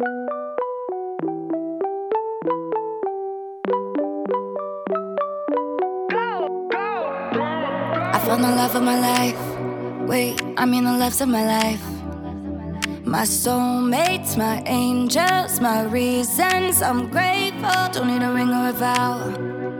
I found the love of my life. Wait, I mean the loves of my life. My soulmates, my angels, my reasons. I'm grateful, don't need a ring or a vow.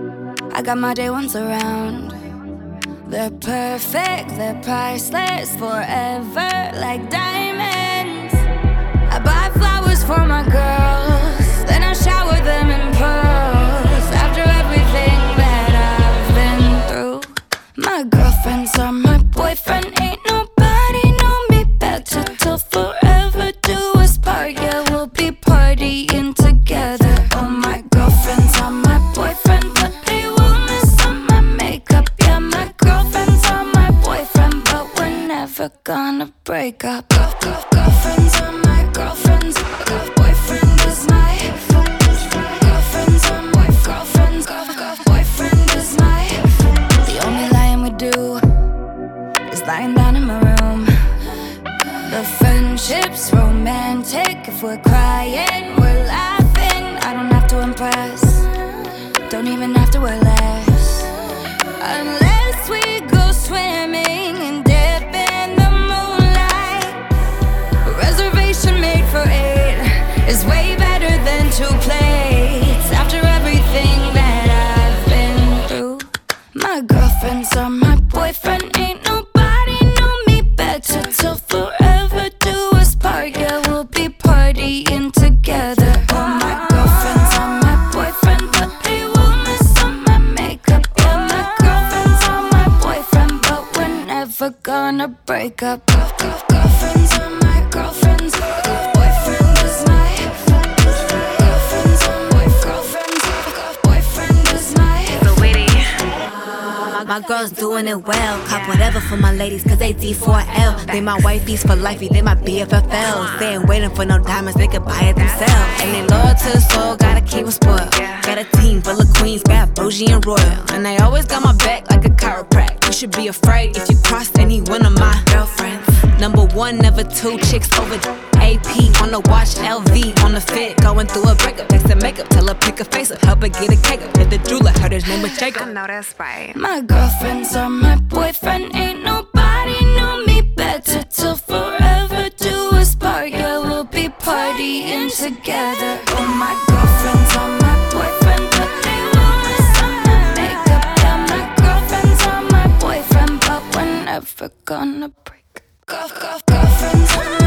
I got my day ones around. They're perfect, they're priceless, forever like diamonds. I buy flowers for my girls, then I shower them in pearls. After everything that I've been through, my girlfriends are my boyfriend. Ain't nobody know me better till forever do us part. Yeah, we'll be partying together. Oh, my girlfriends are my boyfriend, but they will mess up my makeup. Yeah, my girlfriends are my boyfriend, but we're never gonna break up. Girlfriends are my girlfriends. Boyfriend is my girlfriends are my girlfriends. Boyfriend is my. The only lying we do is lying down in my room. The friendship's romantic. If we're crying, we're laughing. I don't have to impress, don't even have to wear less. Unless we go swimming and dip in the moonlight. Reservation made for 8 is way better than 2 plates. After everything that I've been through, my girlfriends are my boyfriend. Ain't nobody know me better till forever do us part. Yeah, we'll be partying together. Oh, my girlfriends are my boyfriend, but they will mess up my makeup. Yeah, my girlfriends are my boyfriend, but we're never gonna break up. Girlfriends are my girlfriends. Boyfriend is my girlfriends are my girlfriends. Boyfriend is my. So witty. My girls doing it well. Cop whatever for my ladies, cause they D4L. They my wifeys for lifey, they my BFFLs. They ain't waiting for no diamonds, they could buy it themselves. And they loyal to the soul, gotta keep them spoiled. Got a team full of queens, got bougie and royal. And they always got my back like a chiropractor. You should be afraid if you cross any one of my girlfriends. Number 1, never 2, chicks over AP on the watch, LV on the fit. Going through a breakup, fix the makeup, tell her pick a face up, help her get a cake up. Hit the jeweler, heard his name was Jacob. I know that's right. My girlfriends are my boyfriend. Ain't nobody know me better till forever do us part. Yeah, we'll be partying together. Oh, my girlfriends are my boyfriend, but they will mess up my makeup. Yeah, my girlfriends are my boyfriend, but we're never gonna break. Girlfriends are